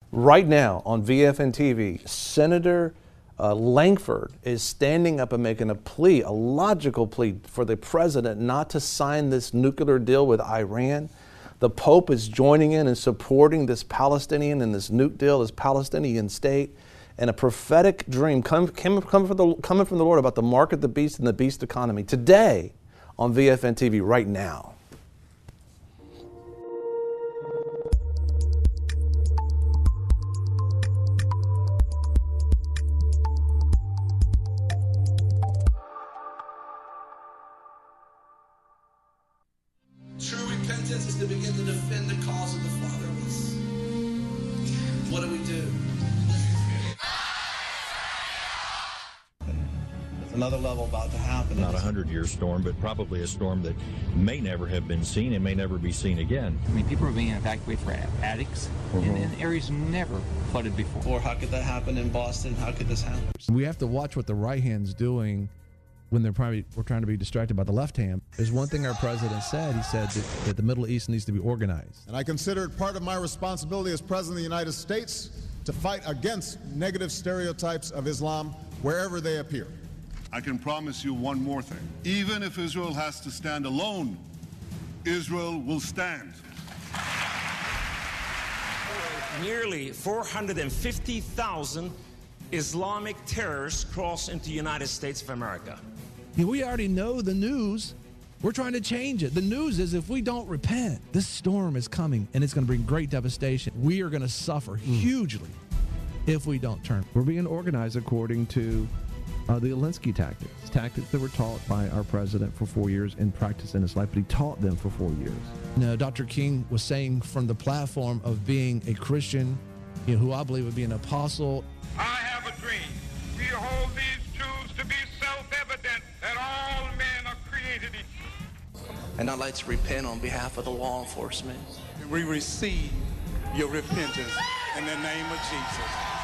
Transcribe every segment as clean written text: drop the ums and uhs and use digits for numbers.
Right now on VFN TV, Senator Lankford is standing up and making a plea, a logical plea for the president not to sign this nuclear deal with Iran. The Pope is joining in and supporting this Palestinian and this nuke deal, this Palestinian state, and a prophetic dream coming from the Lord about the mark of the beast and the beast economy. Today on VFN TV, right now. True repentance is to begin to defend the cause of the fatherless. What do we do? There's another level about to happen. Not a 100-year storm, but probably a storm that may never have been seen and may never be seen again. I mean, people are being evacuated for attics in areas never flooded before. Or how could that happen in Boston? How could this happen? We have to watch what the right hand's doing when we're trying to be distracted by the left hand. There's one thing our president said. He said that the Middle East needs to be organized. And I consider it part of my responsibility as President of the United States to fight against negative stereotypes of Islam wherever they appear. I can promise you one more thing. Even if Israel has to stand alone, Israel will stand. Nearly 450,000 Islamic terrorists cross into the United States of America. We already know the news. We're trying to change it. The news is if we don't repent, this storm is coming and it's going to bring great devastation. We are going to suffer hugely if we don't turn. We're being organized according to the Alinsky tactics that were taught by our president for 4 years and practiced in his life, but he taught them for 4 years. No, Dr. King was saying from the platform of being a Christian, who I believe would be an apostle. I have a dream. We hold these truths to be self-evident that all men are created equal. And I'd like to repent on behalf of the law enforcement. We receive your repentance in the name of Jesus.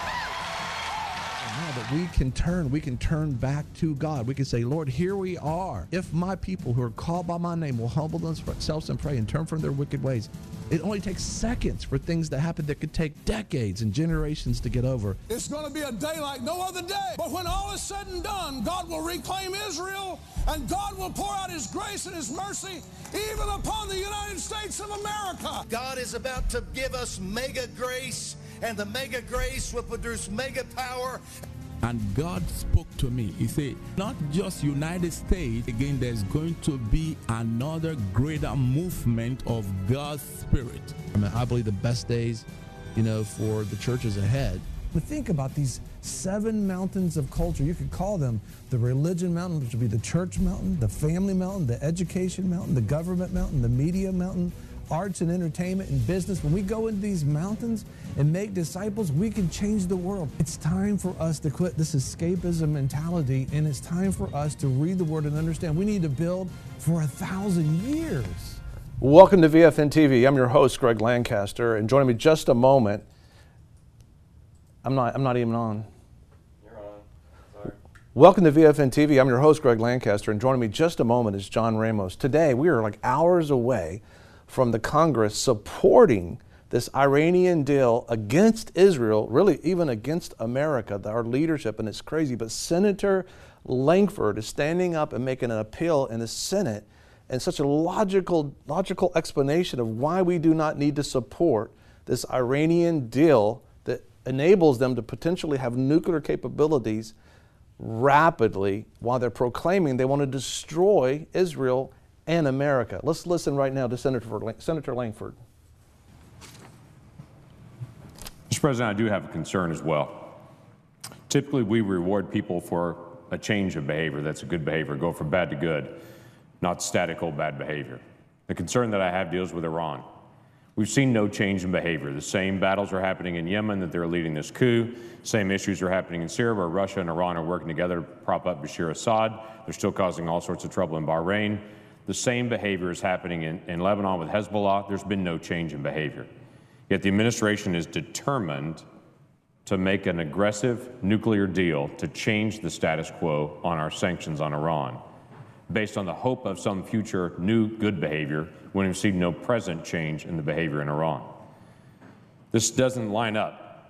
Now that we can turn back to God. We can say, Lord, here we are. If my people who are called by my name will humble themselves and pray and turn from their wicked ways, it only takes seconds for things to happen that could take decades and generations to get over. It's going to be a day like no other day. But when all is said and done, God will reclaim Israel, and God will pour out his grace and his mercy even upon the United States of America. God is about to give us mega grace, and the mega grace will produce mega power. And God spoke to me. He said, not just United States, again, there's going to be another greater movement of God's Spirit. I believe the best days, for the church is ahead. But think about these 7 mountains of culture. You could call them the religion mountain, which would be the church mountain, the family mountain, the education mountain, the government mountain, the media mountain, arts and entertainment and business. When we go into these mountains and make disciples, we can change the world. It's time for us to quit this escapism mentality, and it's time for us to read the Word and understand we need to build for 1,000 years. Welcome to VFN TV. I'm your host, Greg Lancaster, and joining me just a moment. I'm not even on. You're on. Sorry. Welcome to VFN TV. I'm your host, Greg Lancaster, and joining me just a moment is John Ramos. Today, we are like hours away from the Congress supporting this Iranian deal against Israel, really even against America, our leadership, and it's crazy. But Senator Lankford is standing up and making an appeal in the Senate and such a logical explanation of why we do not need to support this Iranian deal that enables them to potentially have nuclear capabilities rapidly while they're proclaiming they want to destroy Israel and America. Let's listen right now to Senator Lankford. Mr. President, I do have a concern as well. Typically, we reward people for a change of behavior. That's a good behavior, go from bad to good, not static old bad behavior. The concern that I have deals with Iran. We've seen no change in behavior. The same battles are happening in Yemen that they're leading this coup. Same issues are happening in Syria where Russia and Iran are working together to prop up Bashar Assad. They're still causing all sorts of trouble in Bahrain. The same behavior is happening in Lebanon with Hezbollah. There's been no change in behavior. Yet the administration is determined to make an aggressive nuclear deal to change the status quo on our sanctions on Iran, based on the hope of some future new good behavior when we've seen no present change in the behavior in Iran. This doesn't line up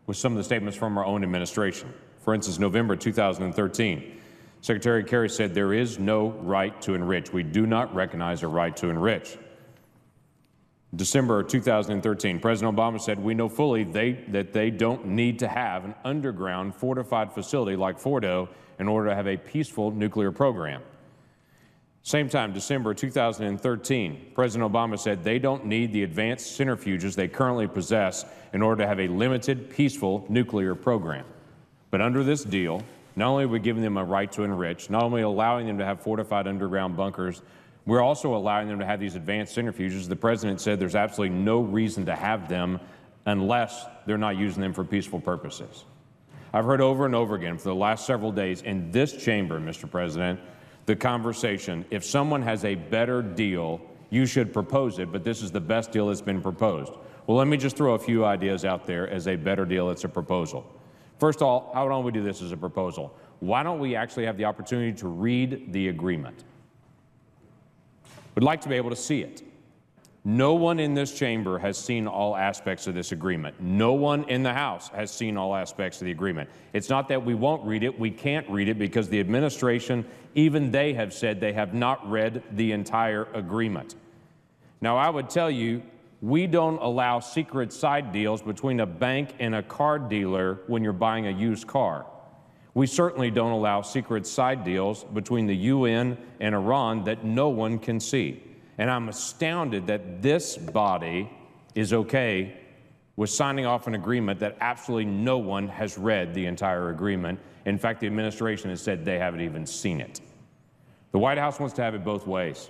with some of the statements from our own administration. For instance, November 2013, Secretary Kerry said there is no right to enrich. We do not recognize a right to enrich. December 2013, President Obama said, we know fully that they don't need to have an underground fortified facility like Fordo in order to have a peaceful nuclear program. Same time, December 2013, President Obama said they don't need the advanced centrifuges they currently possess in order to have a limited, peaceful nuclear program. But under this deal, not only are we giving them a right to enrich, not only allowing them to have fortified underground bunkers, we're also allowing them to have these advanced centrifuges. The president said there's absolutely no reason to have them unless they're not using them for peaceful purposes. I've heard over and over again for the last several days in this chamber, Mr. President, the conversation, if someone has a better deal, you should propose it, but this is the best deal that's been proposed. Well, let me just throw a few ideas out there as a better deal that's a proposal. First of all, how don't we do this as a proposal? Why don't we actually have the opportunity to read the agreement? We'd like to be able to see it. No one in this chamber has seen all aspects of this agreement. No one in the House has seen all aspects of the agreement. It's not that we won't read it, we can't read it because the administration, even they have said they have not read the entire agreement. Now, I would tell you, we don't allow secret side deals between a bank and a car dealer when you're buying a used car. We certainly don't allow secret side deals between the UN and Iran that no one can see. And I'm astounded that this body is okay with signing off an agreement that absolutely no one has read the entire agreement. In fact, the administration has said they haven't even seen it. The White House wants to have it both ways.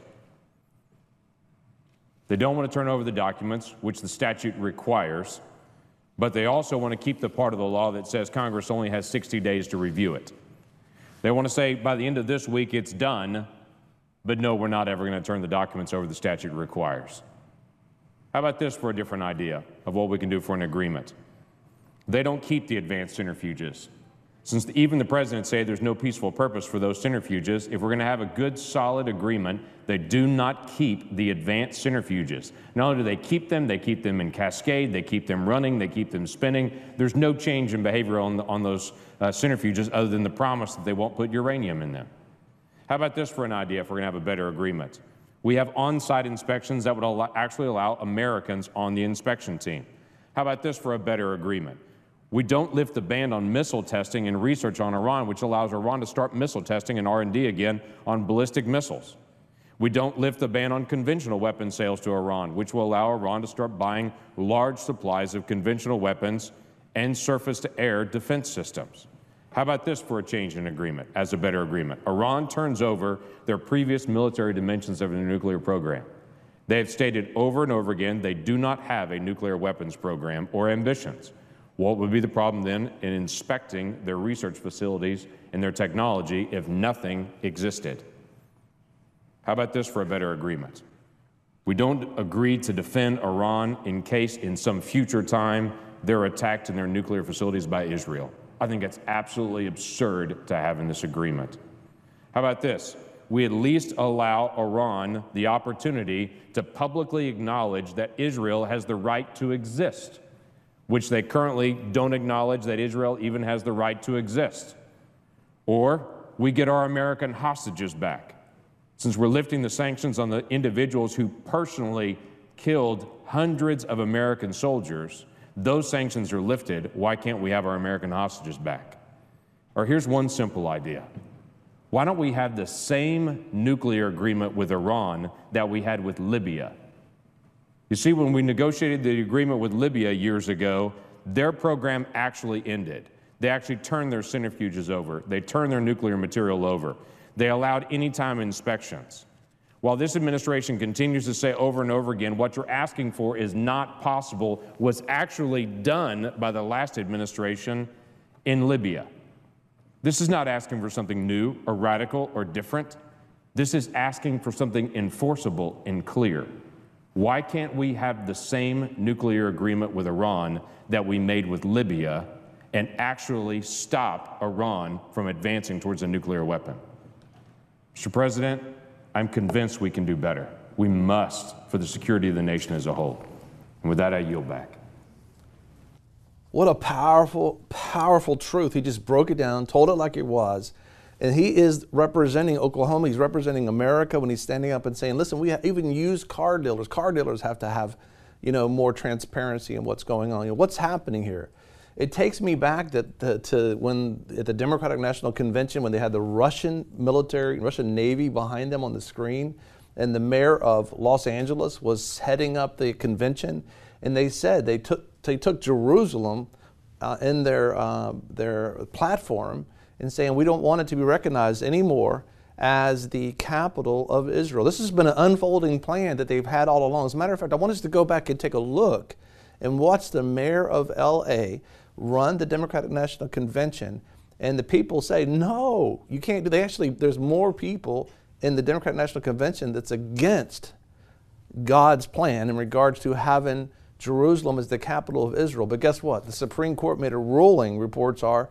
They don't want to turn over the documents, which the statute requires, but they also want to keep the part of the law that says Congress only has 60 days to review it. They want to say by the end of this week it's done, but no, we're not ever going to turn the documents over the statute requires. How about this for a different idea of what we can do for an agreement? They don't keep the advanced centrifuges. Since even the president said there's no peaceful purpose for those centrifuges, if we're going to have a good, solid agreement, they do not keep the advanced centrifuges. Not only do they keep them in cascade, they keep them running, they keep them spinning. There's no change in behavior on those centrifuges other than the promise that they won't put uranium in them. How about this for an idea if we're going to have a better agreement? We have on-site inspections that would actually allow Americans on the inspection team. How about this for a better agreement? We don't lift the ban on missile testing and research on Iran, which allows Iran to start missile testing and R&D again on ballistic missiles. We don't lift the ban on conventional weapon sales to Iran, which will allow Iran to start buying large supplies of conventional weapons and surface-to-air defense systems. How about this for a change in agreement, as a better agreement? Iran turns over their previous military dimensions of their nuclear program. They have stated over and over again they do not have a nuclear weapons program or ambitions. What would be the problem then in inspecting their research facilities and their technology if nothing existed? How about this for a better agreement? We don't agree to defend Iran in case in some future time they're attacked in their nuclear facilities by Israel. I think that's absolutely absurd to have in this agreement. How about this? We at least allow Iran the opportunity to publicly acknowledge that Israel has the right to exist, which they currently don't acknowledge that Israel even has the right to exist. Or we get our American hostages back. Since we're lifting the sanctions on the individuals who personally killed hundreds of American soldiers, those sanctions are lifted. Why can't we have our American hostages back? Or here's one simple idea. Why don't we have the same nuclear agreement with Iran that we had with Libya? You see, when we negotiated the agreement with Libya years ago, their program actually ended. They actually turned their centrifuges over. They turned their nuclear material over. They allowed anytime inspections. While this administration continues to say over and over again, what you're asking for is not possible, was actually done by the last administration in Libya. This is not asking for something new or radical or different. This is asking for something enforceable and clear. Why can't we have the same nuclear agreement with Iran that we made with Libya and actually stop Iran from advancing towards a nuclear weapon? Mr. President, I'm convinced we can do better. We must for the security of the nation as a whole. And with that, I yield back. What a powerful, powerful truth. He just broke it down, told it like it was. And he is representing Oklahoma. He's representing America when he's standing up and saying, listen, we even use car dealers. Car dealers have to have, more transparency in what's going on. What's happening here? It takes me back to when at the Democratic National Convention, when they had the Russian military, Russian Navy behind them on the screen, and the mayor of Los Angeles was heading up the convention, and they said they took Jerusalem in their platform and saying we don't want it to be recognized anymore as the capital of Israel. This has been an unfolding plan that they've had all along. As a matter of fact, I want us to go back and take a look and watch the mayor of LA run the Democratic National Convention, and the people say, no, you can't do that. There's more people in the Democratic National Convention that's against God's plan in regards to having Jerusalem as the capital of Israel. But guess what? The Supreme Court made a ruling, reports are,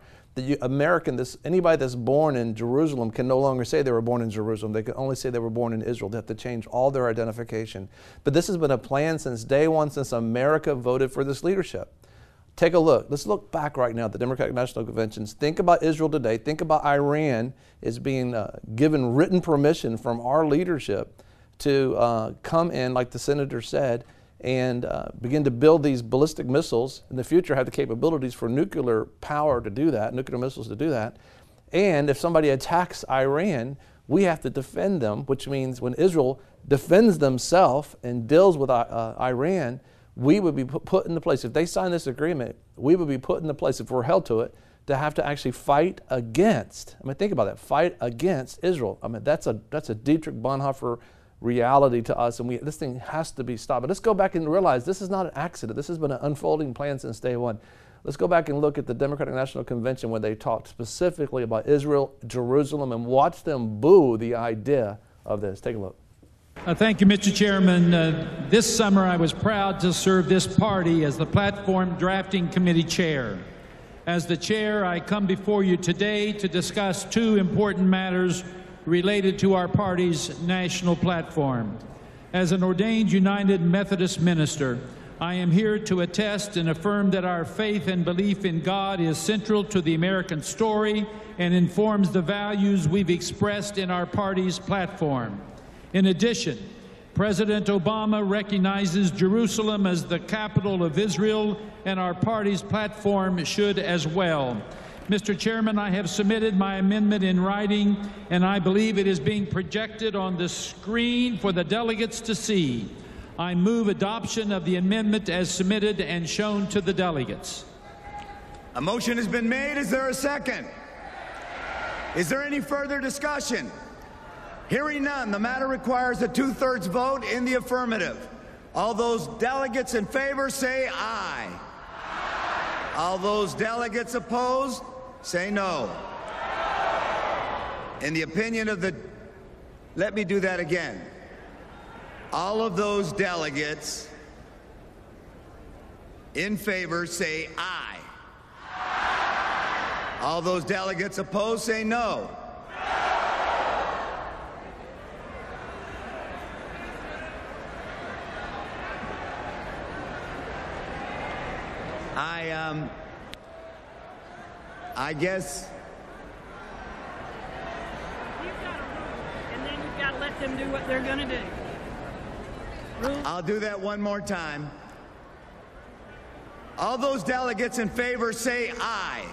that anybody that's born in Jerusalem can no longer say they were born in Jerusalem. They can only say they were born in Israel. They have to change all their identification. But this has been a plan since day one, since America voted for this leadership. Take a look. Let's look back right now at the Democratic National Conventions. Think about Israel today. Think about Iran as being given written permission from our leadership to come in, like the senator said, and begin to build these ballistic missiles. In the future, have the capabilities for nuclear power to do that, nuclear missiles to do that. And if somebody attacks Iran, we have to defend them, which means when Israel defends themselves and deals with Iran, we would be put in the place, if they sign this agreement, we would be put in the place, if we're held to it, to have to actually fight against, think about that, fight against Israel. That's a Dietrich Bonhoeffer reality to us, and this thing has to be stopped. But let's go back and realize this is not an accident. This has been an unfolding plan since day one. Let's go back and look at the Democratic National Convention when they talked specifically about Israel, Jerusalem, and watch them boo the idea of this. Take a look. Thank you, Mr. Chairman. This summer I was proud to serve this party as the Platform Drafting Committee Chair. As the Chair, I come before you today to discuss two important matters related to our party's national platform. As an ordained United Methodist minister, I am here to attest and affirm that our faith and belief in God is central to the American story and informs the values we've expressed in our party's platform. In addition, President Obama recognizes Jerusalem as the capital of Israel, and our party's platform should as well. Mr. Chairman, I have submitted my amendment in writing, and I believe it is being projected on the screen for the delegates to see. I move adoption of the amendment as submitted and shown to the delegates. A motion has been made. Is there a second? Is there any further discussion? Hearing none, the matter requires a two-thirds vote in the affirmative. All those delegates in favor say aye. All those delegates opposed say no. In the opinion of the... Let me do that again. All of those delegates in favor say aye. All those delegates opposed say no. I guess. You've got a rule, and then you've got to let them do what they're going to do. Rule. I'll do that one more time. All those delegates in favor say aye.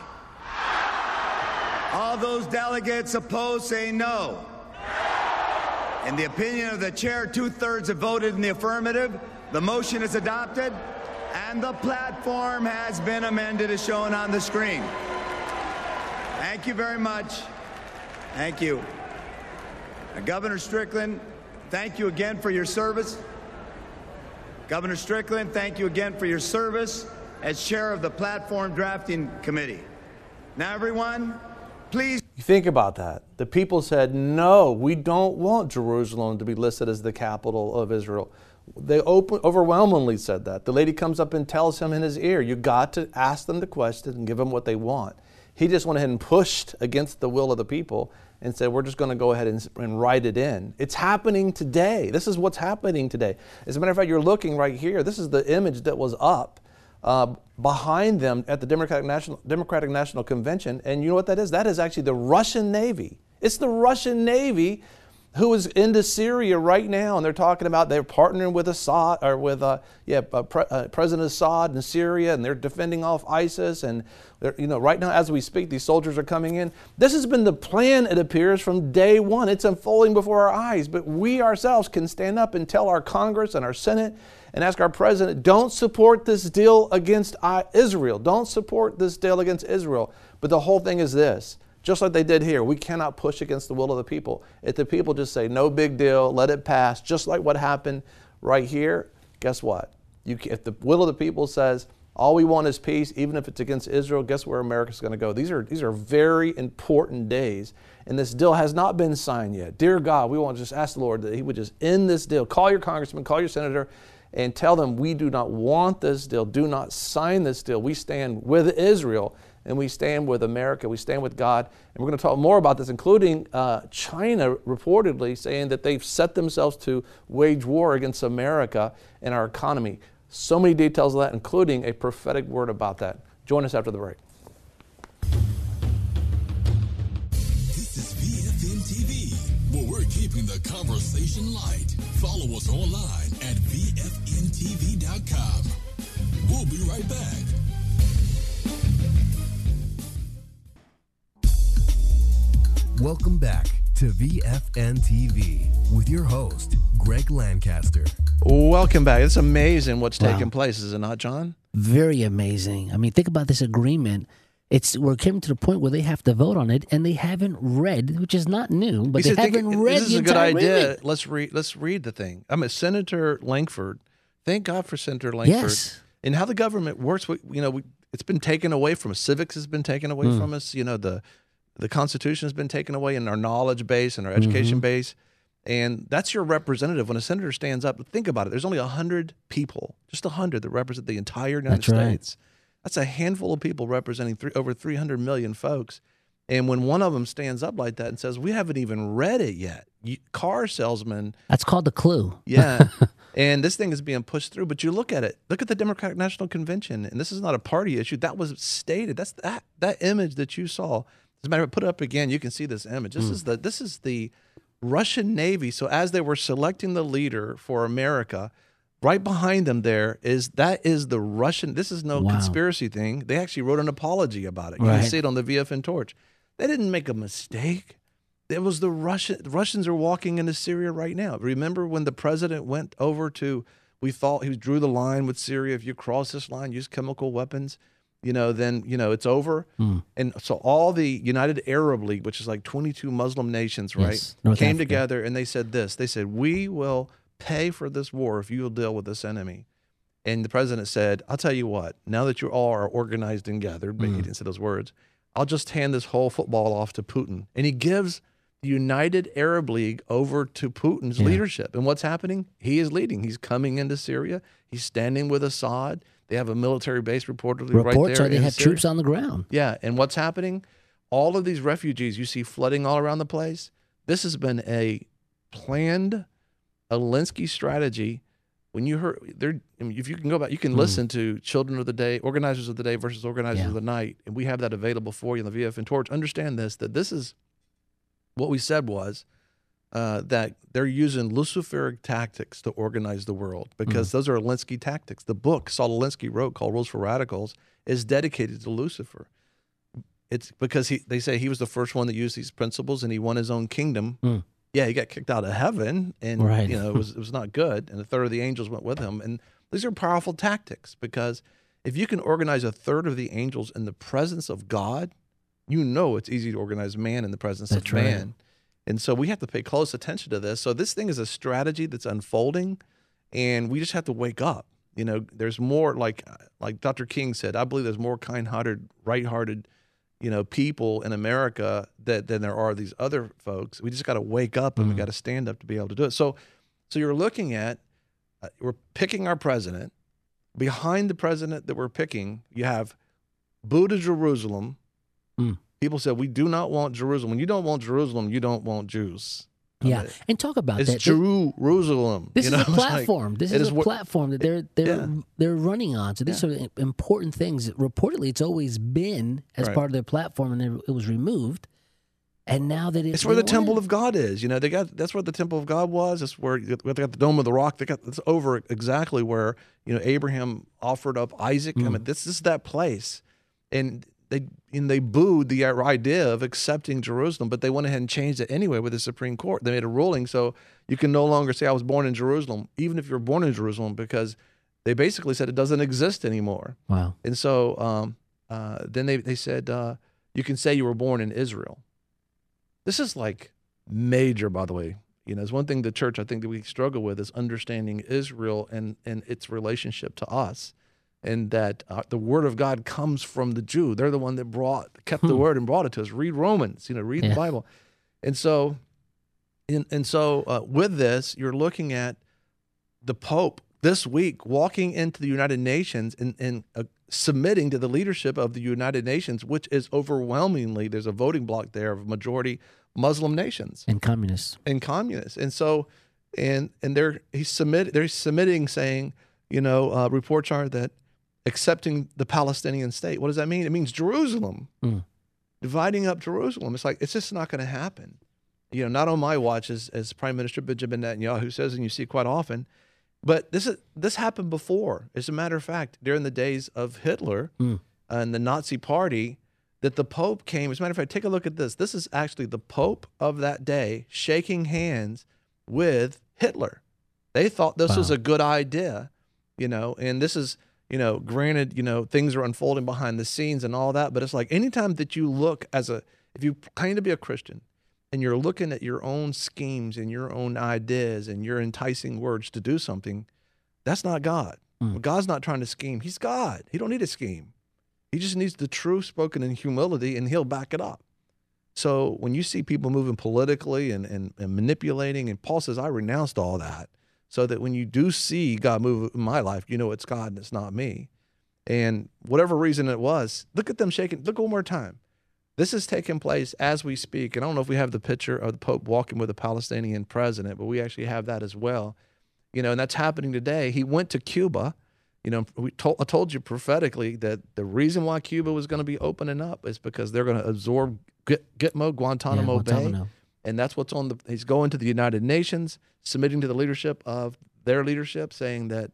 All those delegates opposed say no. In the opinion of the chair, two-thirds have voted in the affirmative. The motion is adopted, and the platform has been amended as shown on the screen. Thank you very much. Thank you. Governor Strickland, thank you again for your service. Governor Strickland, thank you again for your service as chair of the Platform Drafting Committee. Now, everyone, please. You think about that. The people said, no, we don't want Jerusalem to be listed as the capital of Israel. They overwhelmingly said that. The lady comes up and tells him in his ear, you got to ask them the question and give them what they want. He just went ahead and pushed against the will of the people and said, we're just going to go ahead and write it in. It's happening today. This is what's happening today. As a matter of fact, you're looking right here. This is the image that was up behind them at the Democratic National Convention. And you know what that is? That is actually the Russian Navy. It's the Russian Navy who is into Syria right now, and they're talking about they're partnering with Assad or with President Assad in Syria, and they're defending off ISIS. And right now, as we speak, these soldiers are coming in. This has been the plan, it appears, from day one. It's unfolding before our eyes. But we ourselves can stand up and tell our Congress and our Senate and ask our president, don't support this deal against Israel. Don't support this deal against Israel. But the whole thing is this. Just like they did here, we cannot push against the will of the people. If the people just say, no big deal, let it pass, just like what happened right here, guess what? If the will of the people says, all we want is peace, even if it's against Israel, guess where America's going to go? These are very important days, and this deal has not been signed yet. Dear God, we want to just ask the Lord that he would just end this deal. Call your congressman, call your senator, and tell them we do not want this deal. Do not sign this deal. We stand with Israel, and we stand with America. We stand with God. And we're going to talk more about this, including China reportedly saying that they've set themselves to wage war against America and our economy. So many details of that, including a prophetic word about that. Join us after the break. This is VFN TV, where we're keeping the conversation light. Follow us online at VFNTV.com. We'll be right back. Welcome back to VFN TV with your host, Greg Lancaster. Welcome back. It's amazing what's taking place, is it not, John? Very amazing. I mean, think about this agreement. We're coming to the point where they have to vote on it, and they haven't read, which is not new, but they haven't read the entire agreement. This is a good idea. Let's read the thing. I mean, Senator Lankford. Thank God for Senator Lankford. Yes. And how the government works. It's been taken away from us. Civics has been taken away from us. The Constitution has been taken away, and our knowledge base and our education base. And that's your representative. When a senator stands up, think about it. There's only 100 people, just 100 that represent the entire United States. That's a handful of people representing over 300 million folks. And when one of them stands up like that and says, we haven't even read it yet, car salesman. That's called the clue. Yeah. And this thing is being pushed through. But you look at it. Look at the Democratic National Convention. And this is not a party issue. That was stated. That's that image that you saw. As a matter of fact, put it up again. You can see this image. This is the Russian Navy. So as they were selecting the leader for America, right behind them is the Russian. This is no conspiracy thing. They actually wrote an apology about it. You can see it on the VFN Torch. They didn't make a mistake. It was the Russians are walking into Syria right now. Remember when the president went over we thought he drew the line with Syria. If you cross this line, use chemical weapons, then it's over. And so all the United Arab League, which is like 22 Muslim nations, right, came together and they said this. They said, we will pay for this war if you will deal with this enemy. And the president said, I'll tell you what, now that you all are organized and gathered, but he didn't say those words, I'll just hand this whole football off to Putin. And he gives the United Arab League over to Putin's leadership. And what's happening? He is leading. He's coming into Syria. He's standing with Assad. They have a military base reportedly right there. Reports are they have troops on the ground. Yeah. And what's happening? All of these refugees you see flooding all around the place. This has been a planned Alinsky strategy. When you heard if you can go back, you can listen to Children of the Day, Organizers of the Day versus Organizers of the Night, and we have that available for you on the VFN Torch. Understand that this is what we said was that they're using Luciferic tactics to organize the world because those are Alinsky tactics. The book Saul Alinsky wrote called Rules for Radicals is dedicated to Lucifer. It's because they say he was the first one that used these principles and he won his own kingdom. Yeah, he got kicked out of heaven, and it was not good. And a third of the angels went with him. And these are powerful tactics because if you can organize a third of the angels in the presence of God, it's easy to organize man in the presence of man. And so we have to pay close attention to this. So this thing is a strategy that's unfolding, and we just have to wake up. There's more, like Dr. King said, I believe there's more kind-hearted, right-hearted people in America than there are these other folks. We just got to wake up and we got to stand up to be able to do it. So you're looking at, we're picking our president. Behind the president that we're picking, you have Boo to Jerusalem. People said, we do not want Jerusalem. When you don't want Jerusalem, you don't want Jews. Yeah, and talk about it's that. Jerusalem. This is a platform. This is a what, platform that they're running on. So these are important things. Reportedly, it's always been as part of their platform, and then it was removed. And now that it's where the temple of God is. You know, that's where the temple of God was. That's where they got the Dome of the Rock. It's over exactly where Abraham offered up Isaac. I mean, this is that place, and they booed the idea of accepting Jerusalem, but they went ahead and changed it anyway with the Supreme Court. They made a ruling so you can no longer say I was born in Jerusalem, even if you're born in Jerusalem, because they basically said it doesn't exist anymore. Wow! And so then they said you can say you were born in Israel. This is like major, by the way. It's one thing the church I think that we struggle with is understanding Israel and its relationship to us, and that the word of God comes from the Jew. They're the one that kept the word and brought it to us. Read Romans, read the Bible. And so with this, you're looking at the Pope this week walking into the United Nations and submitting to the leadership of the United Nations, which is overwhelmingly, there's a voting bloc there of majority Muslim nations and communists. And so, they're submitting, saying, reports are that accepting the Palestinian state. What does that mean? It means Jerusalem, dividing up Jerusalem. It's like, it's just not going to happen. Not on my watch, as Prime Minister Benjamin Netanyahu says, and you see quite often. But this happened before. As a matter of fact, during the days of Hitler and the Nazi Party, that the Pope came. As a matter of fact, take a look at this. This is actually the Pope of that day shaking hands with Hitler. They thought this was a good idea, and this is, granted, things are unfolding behind the scenes and all that, but it's like anytime that you look if you claim to be a Christian, and you're looking at your own schemes and your own ideas and your enticing words to do something, that's not God. God's not trying to scheme. He's God. He don't need a scheme. He just needs the truth spoken in humility, and he'll back it up. So when you see people moving politically and manipulating, and Paul says, I renounced all that, so that when you do see God move in my life, it's God and it's not me. And whatever reason it was, look at them shaking. Look one more time. This is taking place as we speak. And I don't know if we have the picture of the Pope walking with a Palestinian president, but we actually have that as well. And that's happening today. He went to Cuba. I told you prophetically that the reason why Cuba was going to be opening up is because they're going to absorb Gitmo, Guantanamo Bay. And that's what's he's going to the United Nations, submitting to the leadership of their leadership, saying that,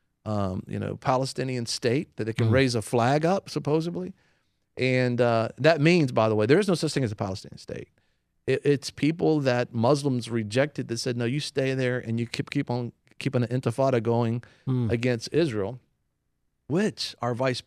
Palestinian state, that they can raise a flag up, supposedly. And that means, by the way, there is no such thing as a Palestinian state. It's people that Muslims rejected that said, no, you stay there and you keep on keeping an intifada going against Israel, which our the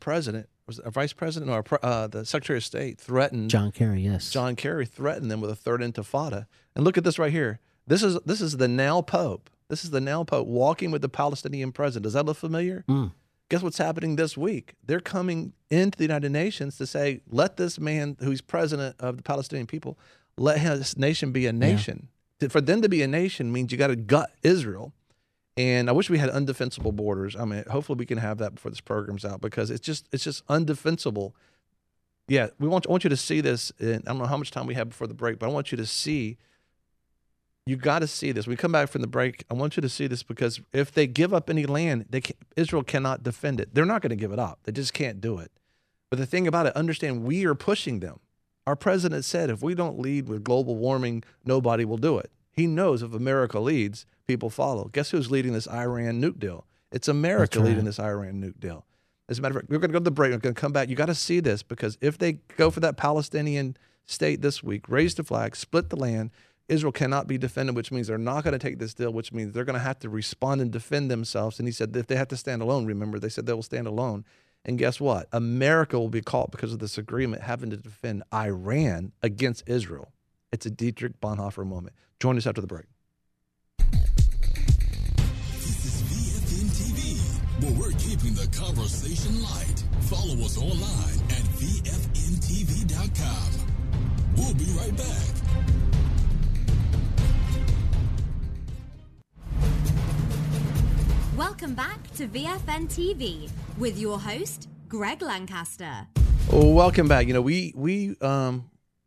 Secretary of State threatened. John Kerry, yes. John Kerry threatened them with a third intifada. And look at this right here. This is the now Pope. This is the now Pope walking with the Palestinian president. Does that look familiar? Guess what's happening this week? They're coming into the United Nations to say, let this man who's president of the Palestinian people, let his nation be a nation. Yeah. For them to be a nation means you got to gut Israel. And I wish we had undefensible borders. I mean, hopefully we can have that before this program's out, because it's just undefensible. Yeah, I want you to see this. And I don't know how much time we have before the break, but I want you to see. You got to see this. When we come back from the break, I want you to see this, because if they give up any land, Israel cannot defend it. They're not going to give it up. They just can't do it. But the thing about it, understand, we are pushing them. Our president said, if we don't lead with global warming, nobody will do it. He knows if America leads, people follow. Guess who's leading this Iran nuke deal? It's America leading this Iran nuke deal. As a matter of fact, we're going to go to the break. We're going to come back. You got to see this, because if they go for that Palestinian state this week, raise the flag, split the land, Israel cannot be defended, which means they're not going to take this deal, which means they're going to have to respond and defend themselves. And he said if they have to stand alone, remember, they said they will stand alone. And guess what? America will be caught because of this agreement having to defend Iran against Israel. It's a Dietrich Bonhoeffer moment. Join us after the break. This is VFN TV, where we're keeping the conversation light. Follow us online at VFNTV.com. We'll be right back. Welcome back to VFN TV with your host, Greg Lancaster. Oh, welcome back. We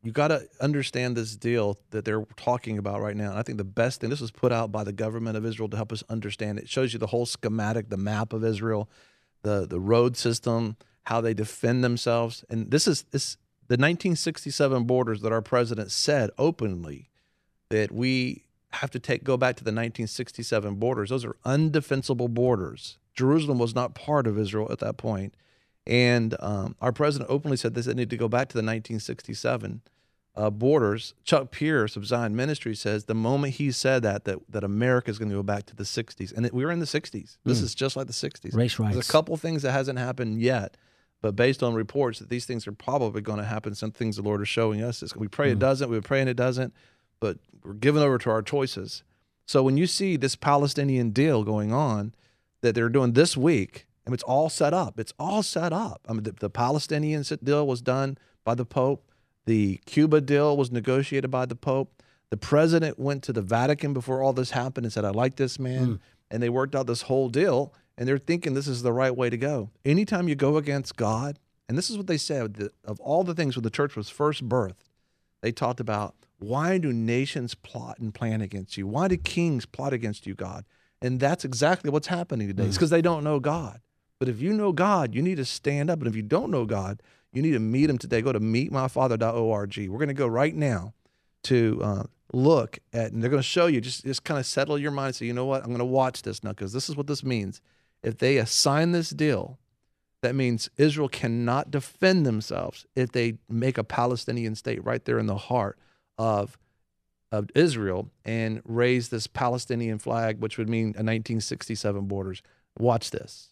you got to understand this deal that they're talking about right now. And I think the best thing, this was put out by the government of Israel to help us understand it. It shows you the whole schematic, the map of Israel, the road system, how they defend themselves. And this is the 1967 borders that our president said openly that we have to go back to the 1967 borders. Those are undefensible borders. Jerusalem was not part of Israel at that point. And our president openly said this, they need to go back to the 1967 borders. Chuck Pierce of Zion Ministry says the moment he said that America is going to go back to the 60s. And we were in the 60s. This is just like the 60s. Race rights. There's a couple things that hasn't happened yet, but based on reports that these things are probably going to happen, some things the Lord is showing us. We pray it doesn't. We're praying it doesn't, but we're giving over to our choices. So when you see this Palestinian deal going on that they're doing this week, and it's all set up. It's all set up. I mean, the Palestinian deal was done by the Pope. The Cuba deal was negotiated by the Pope. The president went to the Vatican before all this happened and said, I like this man. And they worked out this whole deal, and they're thinking this is the right way to go. Anytime you go against God, and this is what they said, of all the things when the church was first birthed, they talked about, why do nations plot and plan against you? Why do kings plot against you, God? And that's exactly what's happening today. It's because they don't know God. But if you know God, you need to stand up. And if you don't know God, you need to meet him today. Go to meetmyfather.org. We're going to go right now to look at, and they're going to show you, just kind of settle your mind and say, you know what, I'm going to watch this now because this is what this means. If they assign this deal, that means Israel cannot defend themselves if they make a Palestinian state right there in the heart of Israel and raise this Palestinian flag, which would mean a 1967 borders. Watch this.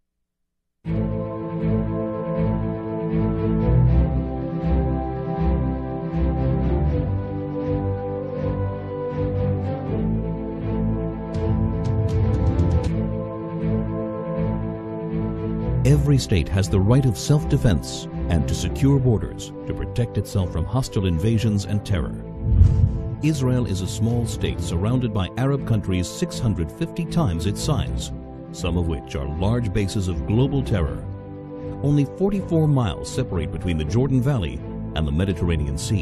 Every state has the right of self-defense and to secure borders to protect itself from hostile invasions and terror. Israel is a small state surrounded by Arab countries 650 times its size, some of which are large bases of global terror. Only 44 miles separate between the Jordan Valley and the Mediterranean Sea.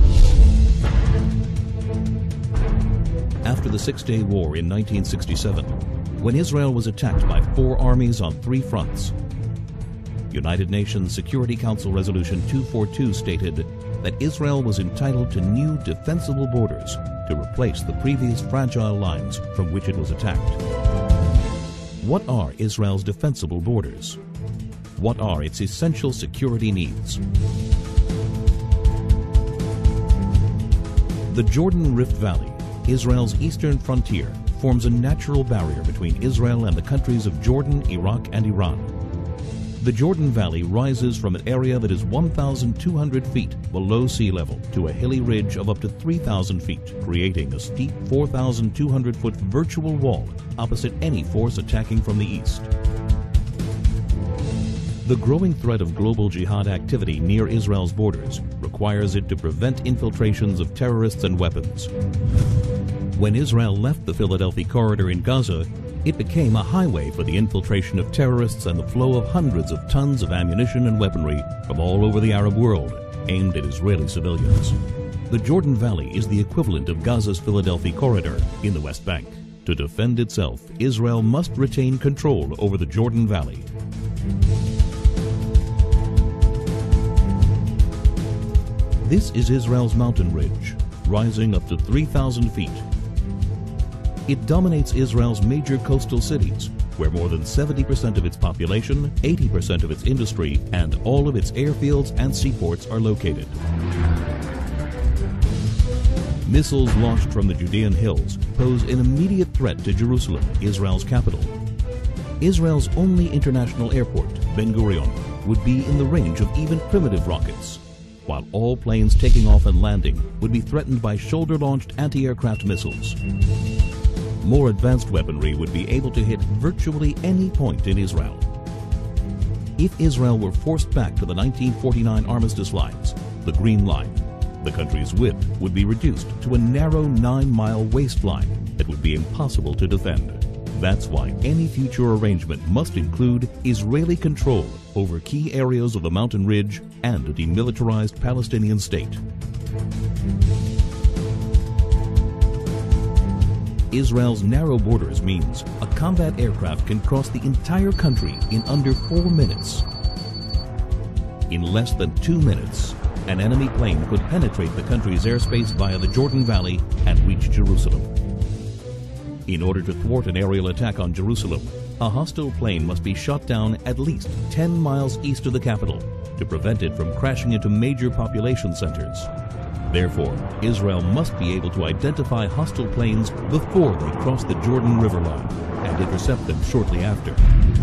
After the Six-Day War in 1967, when Israel was attacked by 4 armies on 3 fronts, United Nations Security Council Resolution 242 stated that Israel was entitled to new defensible borders to replace the previous fragile lines from which it was attacked. What are Israel's defensible borders? What are its essential security needs? The Jordan Rift Valley, Israel's eastern frontier, forms a natural barrier between Israel and the countries of Jordan, Iraq, and Iran. The Jordan Valley rises from an area that is 1,200 feet below sea level to a hilly ridge of up to 3,000 feet, creating a steep 4,200-foot virtual wall opposite any force attacking from the east. The growing threat of global jihad activity near Israel's borders requires it to prevent infiltrations of terrorists and weapons. When Israel left the Philadelphia corridor in Gaza, it became a highway for the infiltration of terrorists and the flow of hundreds of tons of ammunition and weaponry from all over the Arab world, aimed at Israeli civilians. The Jordan Valley is the equivalent of Gaza's Philadelphia corridor in the West Bank. To defend itself, Israel must retain control over the Jordan Valley. This is Israel's mountain ridge, rising up to 3,000 feet. It dominates Israel's major coastal cities, where more than 70% of its population, 80% of its industry, and all of its airfields and seaports are located. Missiles launched from the Judean hills pose an immediate threat to Jerusalem, Israel's capital. Israel's only international airport, Ben Gurion, would be in the range of even primitive rockets, while all planes taking off and landing would be threatened by shoulder-launched anti-aircraft missiles. More advanced weaponry would be able to hit virtually any point in Israel. If Israel were forced back to the 1949 armistice lines, the Green Line, the country's width would be reduced to a narrow 9-mile waistline that would be impossible to defend. That's why any future arrangement must include Israeli control over key areas of the mountain ridge and a demilitarized Palestinian state. Israel's narrow borders means a combat aircraft can cross the entire country in under 4 minutes. In less than 2 minutes, an enemy plane could penetrate the country's airspace via the Jordan Valley and reach Jerusalem. In order to thwart an aerial attack on Jerusalem, a hostile plane must be shot down at least 10 miles east of the capital to prevent it from crashing into major population centers. Therefore, Israel must be able to identify hostile planes before they cross the Jordan River line and intercept them shortly after.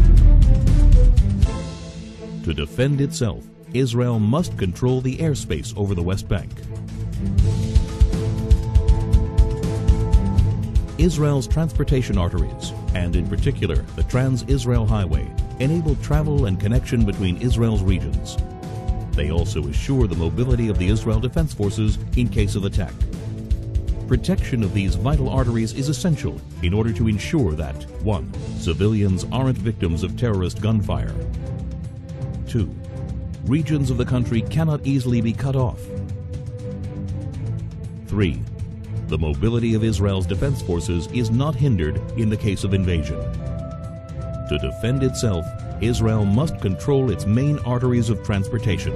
To defend itself, Israel must control the airspace over the West Bank. Israel's transportation arteries, and in particular the Trans-Israel Highway, enable travel and connection between Israel's regions. They also assure the mobility of the Israel Defense Forces in case of attack. Protection of these vital arteries is essential in order to ensure that 1. Civilians aren't victims of terrorist gunfire. 2. Regions of the country cannot easily be cut off. 3. The mobility of Israel's defense forces is not hindered in the case of invasion. To defend itself, Israel must control its main arteries of transportation.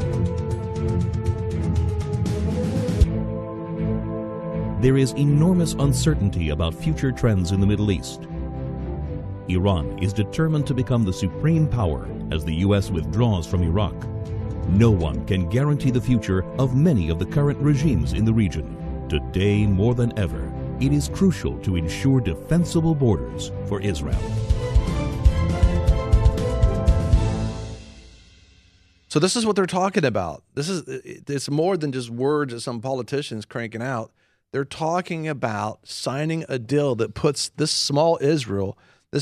There is enormous uncertainty about future trends in the Middle East. Iran is determined to become the supreme power as the U.S. withdraws from Iraq. No one can guarantee the future of many of the current regimes in the region. Today, more than ever, it is crucial to ensure defensible borders for Israel. So this is what they're talking about. It's more than just words that some politicians cranking out. They're talking about signing a deal that puts this small Israel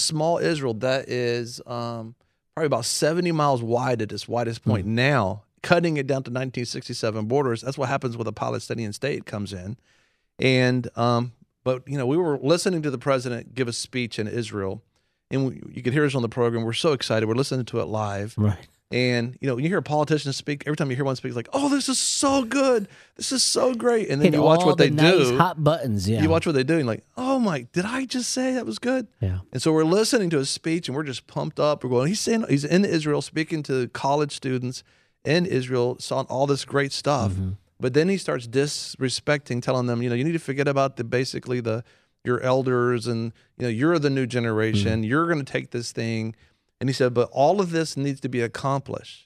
that is probably about 70 miles wide at its widest point now, cutting it down to 1967 borders. That's what happens when a Palestinian state comes in. And but we were listening to the president give a speech in Israel, and you could hear us on the program. We're so excited. We're listening to it live. Right. And, you hear a politician speak, every time you hear one speak, it's like, oh, this is so good. This is so great. And then you watch what they do. Hot buttons, yeah. You watch what they do and like, oh, my, did I just say that was good? Yeah. And so we're listening to his speech and we're just pumped up. We're going, he's in Israel speaking to college students in Israel, saw all this great stuff. Mm-hmm. But then he starts disrespecting, telling them, you need to forget about your elders and, you're the new generation. Mm-hmm. You're going to take this thing. And he said, but all of this needs to be accomplished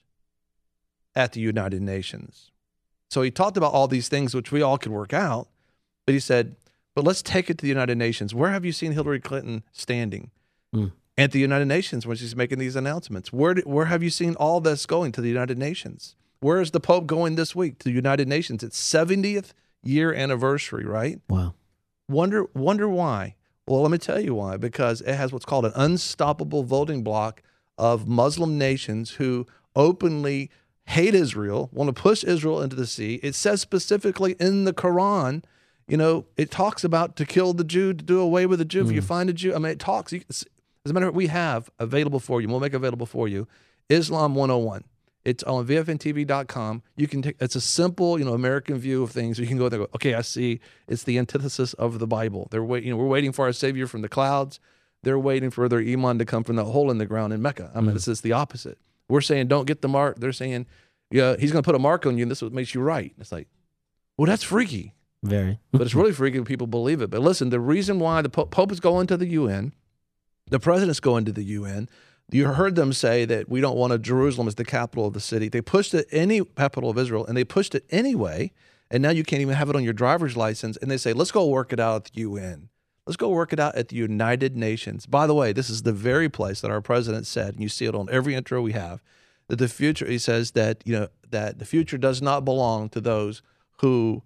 at the United Nations. So he talked about all these things, which we all could work out. But he said, but let's take it to the United Nations. Where have you seen Hillary Clinton standing? At the United Nations when she's making these announcements. Where have you seen all this going? To the United Nations. Where is the Pope going this week? To the United Nations. It's 70th year anniversary, right? Wow. Wonder why. Well, let me tell you why. Because it has what's called an unstoppable voting bloc of Muslim nations who openly hate Israel, want to push Israel into the sea. It says specifically in the Quran, it talks about to kill the Jew, to do away with the Jew. If you find a Jew, it talks. As a matter of fact, we have available for you. We'll make available for you Islam 101. It's on VFNTV.com. You can take. It's a simple, American view of things. You can go there. And go, okay, I see. It's the antithesis of the Bible. They're waiting. We're waiting for our Savior from the clouds. They're waiting for their iman to come from that hole in the ground in Mecca. It's the opposite. We're saying don't get the mark. They're saying, yeah, he's going to put a mark on you, and this is what makes you right. It's like, well, that's freaky. Very. But it's really freaky when people believe it. But listen, the reason why the Pope is going to the UN, the president's going to the UN. You heard them say that we don't want Jerusalem as the capital of the city. They pushed it any capital of Israel, and they pushed it anyway. And now you can't even have it on your driver's license. And they say, let's go work it out at the UN. Let's go work it out at the United Nations. By the way, this is the very place that our president said, and you see it on every intro we have, that the future, he says that, that the future does not belong to those who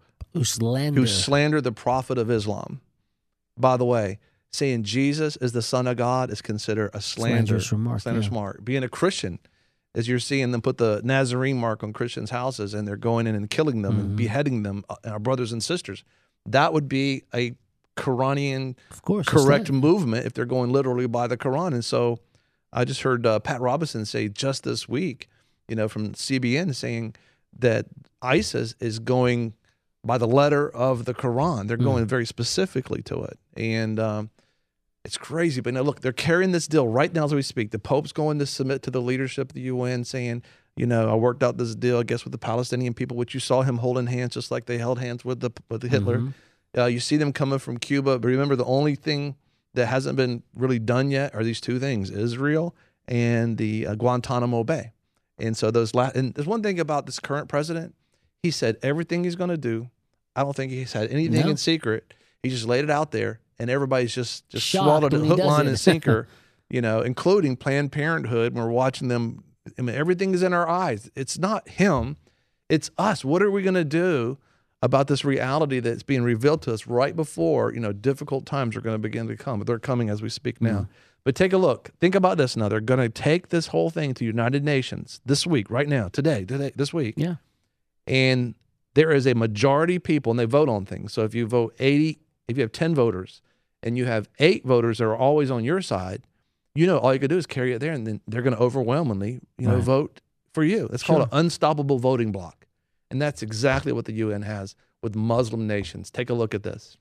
slander the prophet of Islam. By the way, saying Jesus is the Son of God is considered a slanderous remark. Being a Christian, as you're seeing them put the Nazarene mark on Christians' houses and they're going in and killing them and beheading them, our brothers and sisters, that would be a Quranian correct movement if they're going literally by the Quran. And so I just heard Pat Robertson say just this week, from CBN, saying that ISIS is going by the letter of the Quran. They're going very specifically to it. And it's crazy. But now, look, they're carrying this deal right now as we speak. The Pope's going to submit to the leadership of the UN saying, I worked out this deal, I guess, with the Palestinian people, which you saw him holding hands just like they held hands with the Hitler. You see them coming from Cuba. But remember, the only thing that hasn't been really done yet are these two things, Israel and the Guantanamo Bay. And so and there's one thing about this current president. He said everything he's going to do. I don't think he's had anything in secret. He just laid it out there, and everybody's just swallowed it, hook, line, and sinker, including Planned Parenthood. We're watching them. I mean, everything is in our eyes. It's not him. It's us. What are we going to do about this reality that's being revealed to us right before, difficult times are going to begin to come? But they're coming as we speak now. But take a look. Think about this now. They're going to take this whole thing to United Nations this week, right now, today, this week. Yeah. And there is a majority of people, and they vote on things. So if you vote 80, if you have 10 voters, and you have 8 voters that are always on your side, all you can do is carry it there, and then they're going to overwhelmingly, vote for you. It's called an unstoppable voting bloc. And that's exactly what the UN has with Muslim nations. Take a look at this.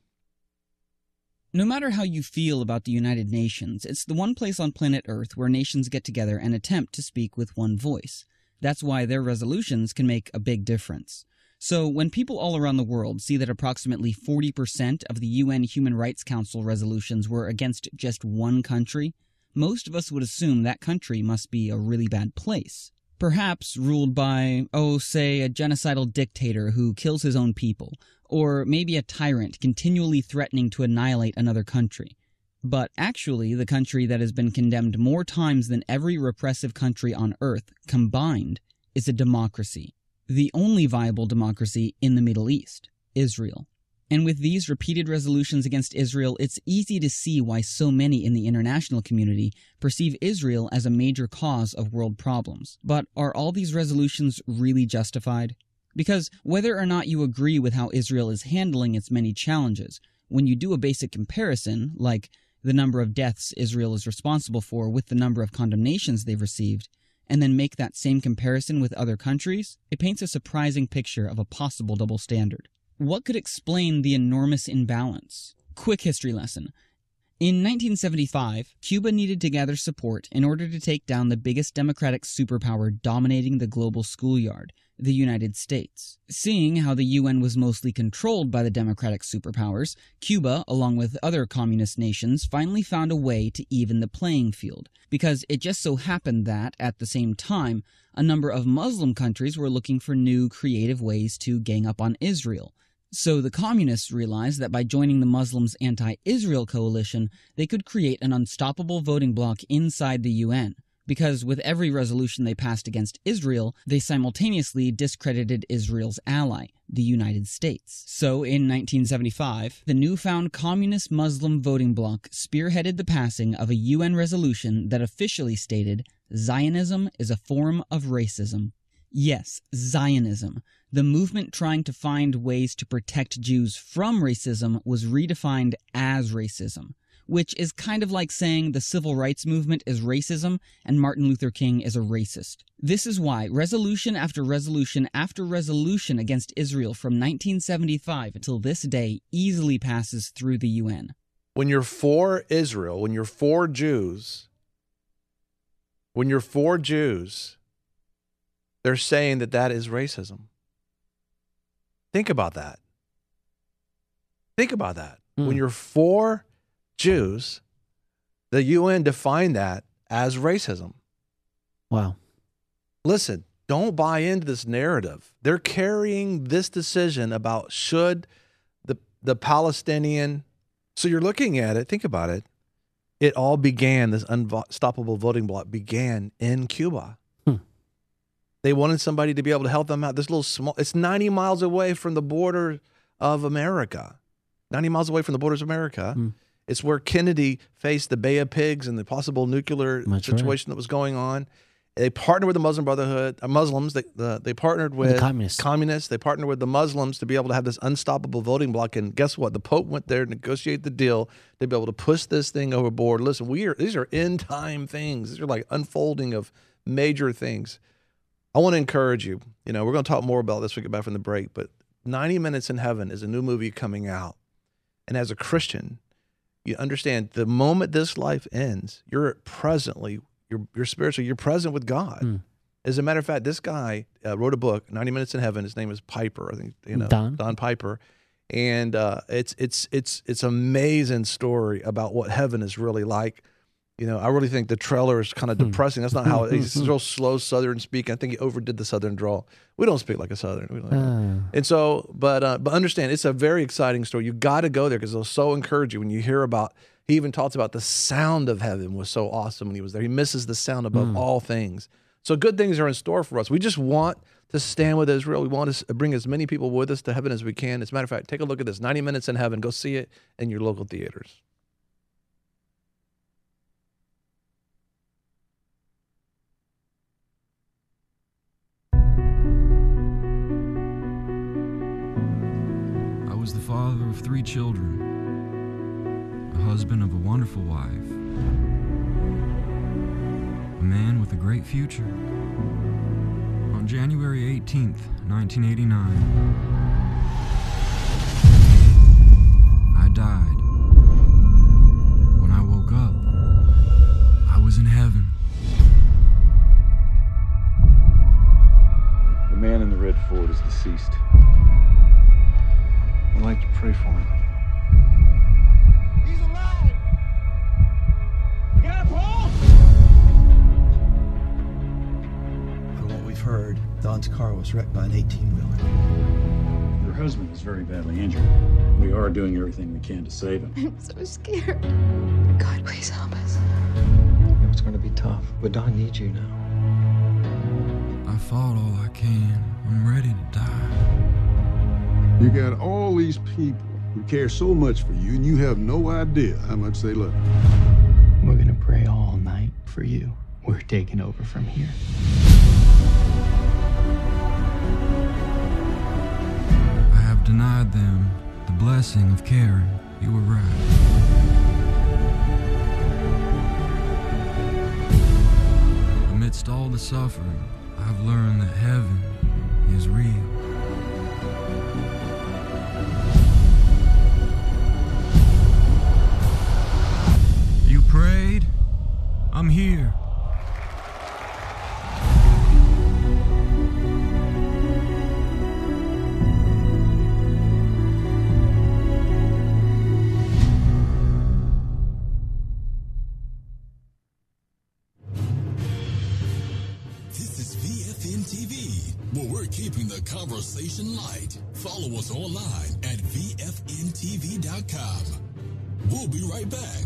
No matter how you feel about the United Nations, it's the one place on planet Earth where nations get together and attempt to speak with one voice. That's why their resolutions can make a big difference. So when people all around the world see that approximately 40% of the UN Human Rights Council resolutions were against just one country, most of us would assume that country must be a really bad place. Perhaps ruled by, say, a genocidal dictator who kills his own people, or maybe a tyrant continually threatening to annihilate another country. But actually, the country that has been condemned more times than every repressive country on Earth combined is a democracy. The only viable democracy in the Middle East, Israel. And with these repeated resolutions against Israel, it's easy to see why so many in the international community perceive Israel as a major cause of world problems. But are all these resolutions really justified? Because whether or not you agree with how Israel is handling its many challenges, when you do a basic comparison, like the number of deaths Israel is responsible for with the number of condemnations they've received, and then make that same comparison with other countries, it paints a surprising picture of a possible double standard. What could explain the enormous imbalance? Quick history lesson. In 1975, Cuba needed to gather support in order to take down the biggest democratic superpower dominating the global schoolyard, the United States. Seeing how the UN was mostly controlled by the democratic superpowers, Cuba, along with other communist nations, finally found a way to even the playing field, because it just so happened that, at the same time, a number of Muslim countries were looking for new, creative ways to gang up on Israel. So the communists realized that by joining the Muslims' anti-Israel coalition, they could create an unstoppable voting bloc inside the UN, because with every resolution they passed against Israel, they simultaneously discredited Israel's ally, the United States. So in 1975, the newfound communist Muslim voting bloc spearheaded the passing of a UN resolution that officially stated, Zionism is a form of racism. Yes, Zionism. The movement trying to find ways to protect Jews from racism was redefined as racism, which is kind of like saying the civil rights movement is racism and Martin Luther King is a racist. This is why resolution after resolution after resolution against Israel from 1975 until this day easily passes through the UN. When you're for Israel, when you're for Jews, they're saying that is racism. Think about that. When you're for Jews, the UN defined that as racism. Wow. Listen, don't buy into this narrative. They're carrying this decision about should the Palestinian. So you're looking at it, think about it. It all began, this unstoppable voting bloc began in Cuba. They wanted somebody to be able to help them out. This little small, it's 90 miles away from the border of America. 90 miles away from the borders of America. It's where Kennedy faced the Bay of Pigs and the possible nuclear situation that was going on. They partnered with the Muslim Brotherhood, Muslims. They partnered with the communists. They partnered with the Muslims to be able to have this unstoppable voting bloc. And guess what? The Pope went there to negotiate the deal to be able to push this thing overboard. Listen, these are end time things. These are like unfolding of major things. I want to encourage you. We're going to talk more about this when we get back from the break, but 90 Minutes in Heaven is a new movie coming out. And as a Christian, you understand the moment this life ends, you're spiritually, you're present with God. As a matter of fact, this guy wrote a book, 90 Minutes in Heaven. His name is Piper. I think, Don Piper. And it's amazing story about what heaven is really like. I really think the trailer is kind of depressing. That's not how it's real slow Southern speak. I think he overdid the Southern drawl. We don't speak like a Southern. And so, but understand, it's a very exciting story. You got to go there because it'll so encourage you when you hear about. He even talks about the sound of heaven was so awesome when he was there. He misses the sound above all things. So good things are in store for us. We just want to stand with Israel. We want to bring as many people with us to heaven as we can. As a matter of fact, take a look at this, 90 Minutes in Heaven. Go see it in your local theaters. I was the father of 3 children, a husband of a wonderful wife, a man with a great future. On January 18th, 1989, I died. When I woke up, I was in heaven. The man in the red Ford is deceased. I'd like to pray for him. He's alive! You got it, Paul? From what we've heard, Don's car was wrecked by an 18-wheeler. Your husband is very badly injured. We are doing everything we can to save him. I'm so scared. God, please help us. I know it's going to be tough, but Don needs you now. I fought all I can. I'm ready to die. You got all these people who care so much for you, and you have no idea how much they love you. We're going to pray all night for you. We're taking over from here. I have denied them the blessing of caring. You were right. Amidst all the suffering, I've learned that heaven is real. You prayed? I'm here. This is VFN TV, where we're keeping the conversation light. Follow us online at VFNTV.com. We'll be right back.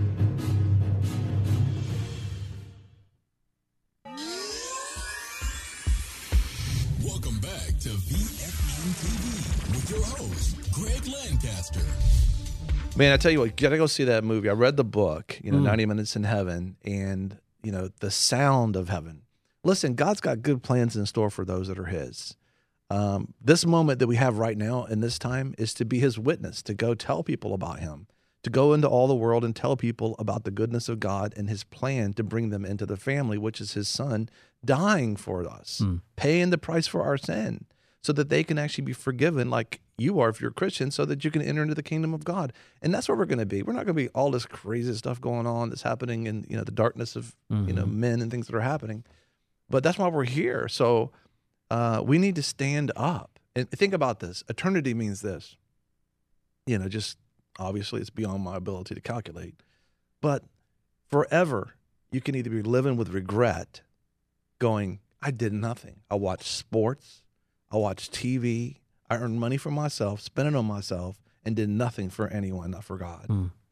Welcome back to VFN TV with your host, Greg Lancaster. Man, I tell you what, you gotta go see that movie. I read the book, 90 Minutes in Heaven, and, the sound of heaven. Listen, God's got good plans in store for those that are his. This moment that we have right now in this time is to be his witness, to go tell people about him, to go into all the world and tell people about the goodness of God and his plan to bring them into the family, which is his son dying for us, paying the price for our sin so that they can actually be forgiven like you are if you're a Christian, so that you can enter into the kingdom of God. And that's where we're going to be. We're not going to be all this crazy stuff going on that's happening in, the darkness of, men and things that are happening. But that's why we're here. So we need to stand up. And think about this. Eternity means this. Just obviously it's beyond my ability to calculate. But forever, you can either be living with regret, going, I did nothing. I watched sports. I watched TV. I earned money for myself, spent it on myself, and did nothing for anyone, not for God.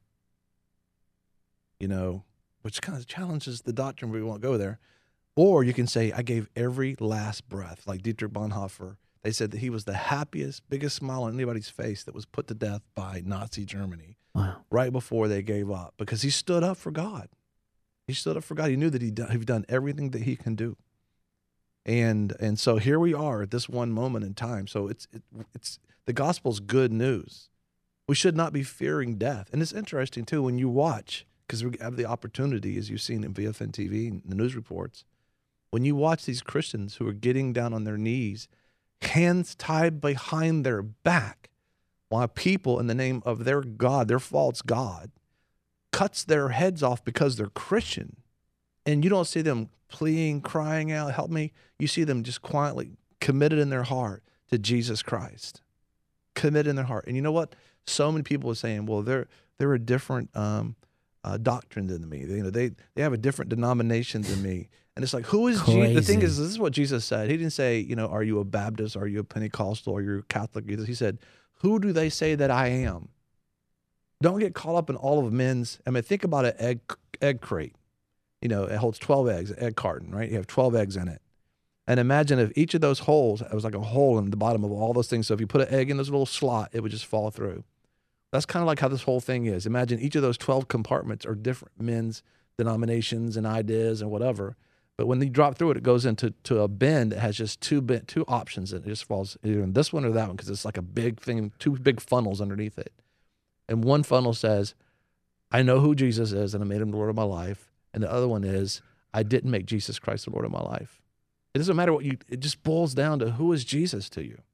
Which kind of challenges the doctrine, but we won't go there. Or you can say, I gave every last breath, like Dietrich Bonhoeffer. They said that he was the happiest, biggest smile on anybody's face that was put to death by Nazi Germany right before they gave up, because he stood up for God. He stood up for God. He knew that he'd done everything that he can do. And so here we are at this one moment in time. So it's the gospel's good news. We should not be fearing death. And it's interesting too, when you watch, because we have the opportunity, as you've seen in VFN TV and the news reports, when you watch these Christians who are getting down on their knees hands tied behind their back, while people in the name of their God, their false God, cuts their heads off because they're Christian. And you don't see them pleading, crying out, help me. You see them just quietly committed in their heart to Jesus Christ. Committed in their heart. And you know what? So many people are saying, well, they're a different doctrine than me. They have a different denomination than me. And it's like, who is Jesus? The thing is, this is what Jesus said. He didn't say, are you a Baptist? Are you a Pentecostal? Are you a Catholic? He said, who do they say that I am? Don't get caught up in all of men's. Think about an egg crate. It holds 12 eggs, an egg carton, right? You have 12 eggs in it. And imagine if each of those holes, it was like a hole in the bottom of all those things. So if you put an egg in this little slot, it would just fall through. That's kind of like how this whole thing is. Imagine each of those 12 compartments are different men's denominations and ideas and whatever. But when you drop through it, it goes into a bin that has just two options, and it just falls either in this one or that one because it's like a big thing, two big funnels underneath it. And one funnel says, I know who Jesus is and I made him the Lord of my life. And the other one is, I didn't make Jesus Christ the Lord of my life. It doesn't matter it just boils down to who is Jesus to you.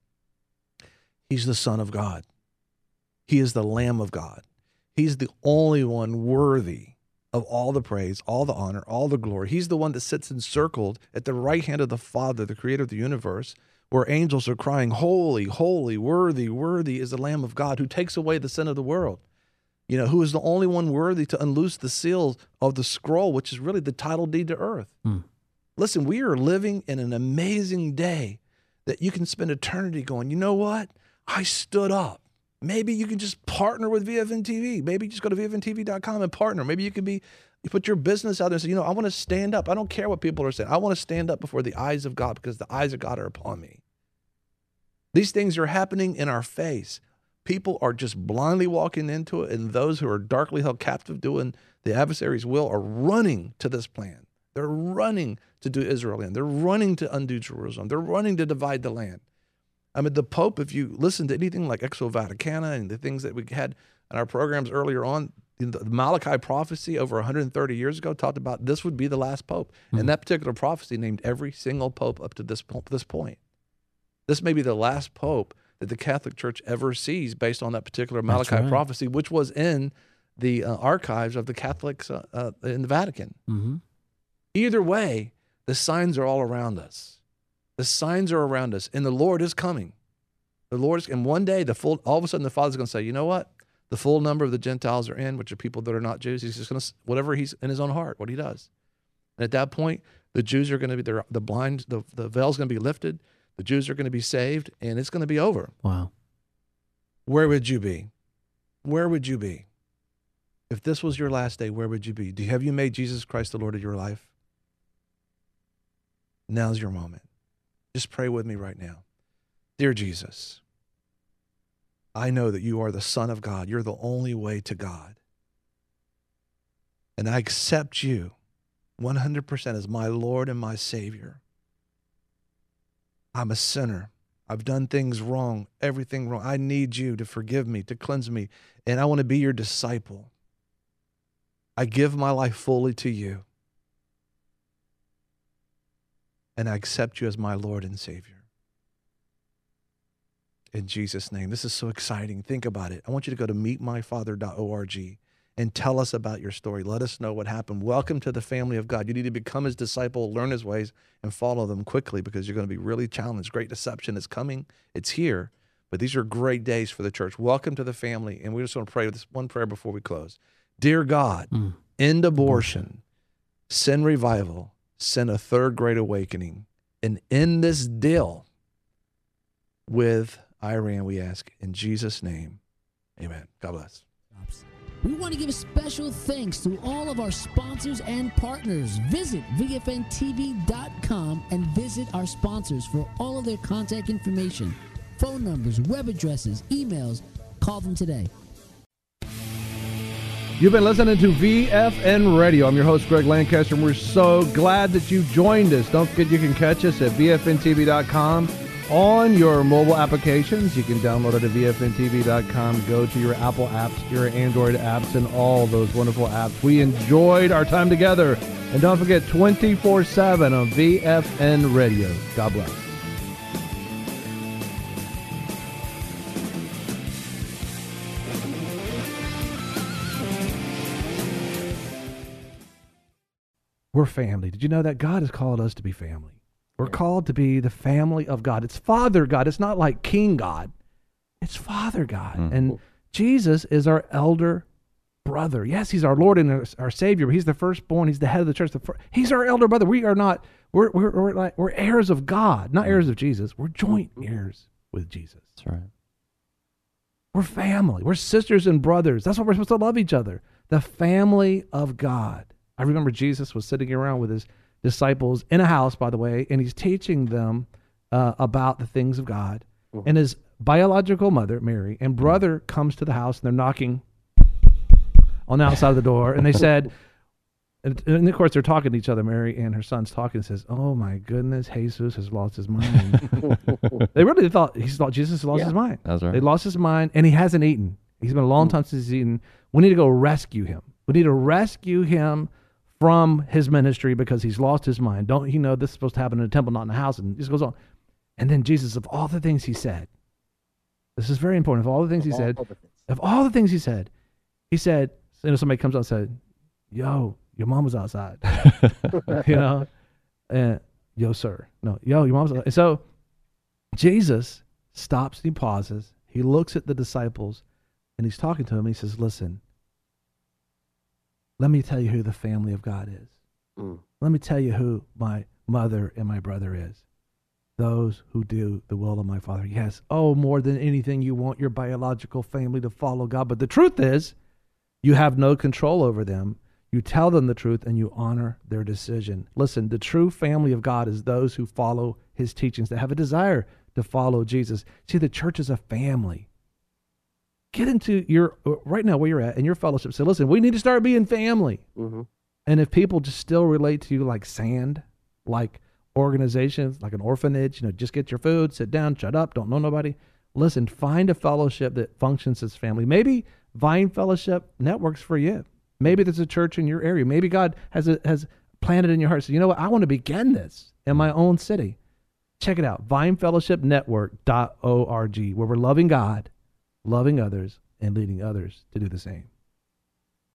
He's the Son of God. He is the Lamb of God. He's the only one worthy of all the praise, all the honor, all the glory. He's the one that sits encircled at the right hand of the Father, the creator of the universe, where angels are crying, holy, holy, worthy, worthy is the Lamb of God who takes away the sin of the world. Who is the only one worthy to unloose the seals of the scroll, which is really the title deed to earth. Listen, we are living in an amazing day that you can spend eternity going, you know what? I stood up. Maybe you can just partner with VFN TV. Maybe just go to VFNTV.com and partner. Maybe you put your business out there and say, I want to stand up. I don't care what people are saying. I want to stand up before the eyes of God because the eyes of God are upon me. These things are happening in our face. People are just blindly walking into it, and those who are darkly held captive doing the adversary's will are running to this plan. They're running to do Israel land. They're running to undo Jerusalem. They're running to divide the land. The Pope, if you listen to anything like Exo Vaticana and the things that we had in our programs earlier on, the Malachi prophecy over 130 years ago talked about this would be the last Pope. And that particular prophecy named every single Pope up to this point. This may be the last Pope that the Catholic Church ever sees based on that particular Malachi prophecy, which was in the archives of the Catholics in the Vatican. Either way, the signs are all around us. The signs are around us, and the Lord is coming. And one day, all of a sudden, the Father's going to say, you know what? The full number of the Gentiles are in, which are people that are not Jews. He's just going to, whatever he's in his own heart, what he does. And at that point, the Jews are going to be, the blind, the veil's going to be lifted. The Jews are going to be saved, and it's going to be over. Wow. Where would you be? Where would you be? If this was your last day, where would you be? Have you made Jesus Christ the Lord of your life? Now's your moment. Just pray with me right now. Dear Jesus, I know that you are the Son of God. You're the only way to God. And I accept you 100% as my Lord and my Savior. I'm a sinner. I've done things wrong, everything wrong. I need you to forgive me, to cleanse me, and I want to be your disciple. I give my life fully to you. And I accept you as my Lord and Savior. In Jesus' name. This is so exciting. Think about it. I want you to go to meetmyfather.org and tell us about your story. Let us know what happened. Welcome to the family of God. You need to become his disciple, learn his ways, and follow them quickly because you're going to be really challenged. Great deception is coming. It's here. But these are great days for the church. Welcome to the family. And we just want to pray this one prayer before we close. Dear God, end abortion, send revival, send a third great awakening, and end this deal with Iran, we ask. In Jesus' name, amen. God bless. We want to give a special thanks to all of our sponsors and partners. Visit VFNTV.com and visit our sponsors for all of their contact information, phone numbers, web addresses, emails. Call them today. You've been listening to VFN Radio. I'm your host, Greg Lancaster, and we're so glad that you joined us. Don't forget you can catch us at VFNTV.com on your mobile applications. You can download it at VFNTV.com. Go to your Apple apps, your Android apps, and all those wonderful apps. We enjoyed our time together. And don't forget, 24/7 on VFN Radio. God bless. We're family. Did you know that God has called us to be family? We're called to be the family of God. It's Father God. It's not like King God. It's Father God. And Jesus is our elder brother. Yes, he's our Lord and our Savior, but he's the firstborn. He's the head of the church. He's our elder brother. We are not, we're heirs of God, not heirs of Jesus. We're joint heirs with Jesus. That's right. We're family. We're sisters and brothers. That's why we're supposed to love each other. The family of God. I remember Jesus was sitting around with his disciples in a house, by the way, and he's teaching them about the things of God. And his biological mother, Mary, and brother comes to the house, and they're knocking on the outside of the door. And they said, and of course they're talking to each other, Mary and her son's talking, and says, oh my goodness, Jesus has lost his mind. They really thought Jesus has lost his mind. That's right. They lost his mind, and he hasn't eaten. He's been a long time since he's eaten. We need to go rescue him. We need to rescue him from his ministry because he's lost his mind. Don't you know this is supposed to happen in a temple, not in a house? And this goes on. And then Jesus, of all the things he said, this is very important. Of all the things he said, he said, you know, somebody comes out and said, yo, your mom was outside. You know? And yo, sir. No, yo, your mom's outside. And so Jesus stops and he pauses. He looks at the disciples and he's talking to them. And he says, listen, let me tell you who the family of God is. Let me tell you who my mother and my brother is. Those who do the will of my Father. Yes, more than anything, you want your biological family to follow God. But the truth is, you have no control over them. You tell them the truth and you honor their decision. Listen, the true family of God is those who follow his teachings, that have a desire to follow Jesus. See, the church is a family. Get into right now where you're at in your fellowship. Say, listen, we need to start being family. And if people just still relate to you like sand, like organizations, like an orphanage, you know, just get your food, sit down, shut up, don't know nobody. Listen, find a fellowship that functions as family. Maybe Vine Fellowship Network's for you. Maybe there's a church in your area. Maybe God has planted in your heart. So you know what? I want to begin this in my own city. Check it out, vinefellowshipnetwork.org, where we're loving God, loving others, and leading others to do the same.